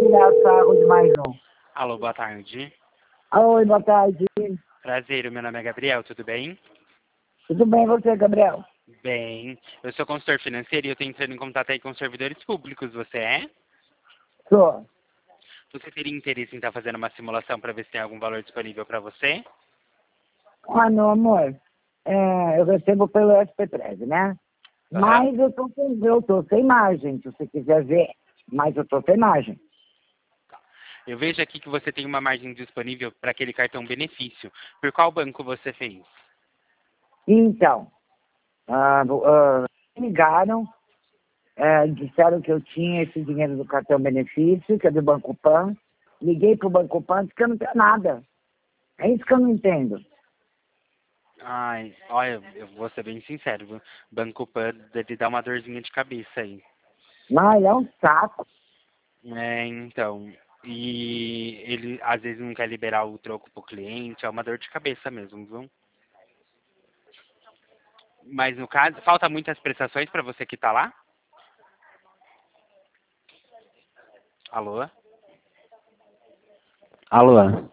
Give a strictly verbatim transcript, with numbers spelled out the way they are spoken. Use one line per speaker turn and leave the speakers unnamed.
tirar sarro de mais um.
Alô, boa tarde.
Oi, boa tarde.
Prazer, meu nome é Gabriel, tudo bem?
Tudo bem você, Gabriel?
Bem, eu sou consultor financeiro e eu estou entrando em contato aí com servidores públicos, você é?
Sou.
Você teria interesse em estar fazendo uma simulação para ver se tem algum valor disponível para você?
Ah, meu amor, é, eu recebo pelo S P treze, né?
Aham.
Mas eu tô, sem, eu tô sem margem, se você quiser ver. Mas eu tô sem margem.
Eu vejo aqui que você tem uma margem disponível para aquele cartão benefício. Por qual banco você fez?
Então, ah, ah, ligaram, é, disseram que eu tinha esse dinheiro do cartão benefício, que é do Banco Pan. Liguei pro Banco Pan, disse que eu não tenho nada. É isso que eu não entendo.
Ai, olha, eu vou ser bem sincero, viu? Banco Pan deve dar uma dorzinha de cabeça aí.
Mas é um saco.
É, então. E ele às vezes não quer liberar o troco pro cliente, é uma dor de cabeça mesmo, viu? Mas no caso, falta muitas prestações para você que tá lá? Alô? Alô?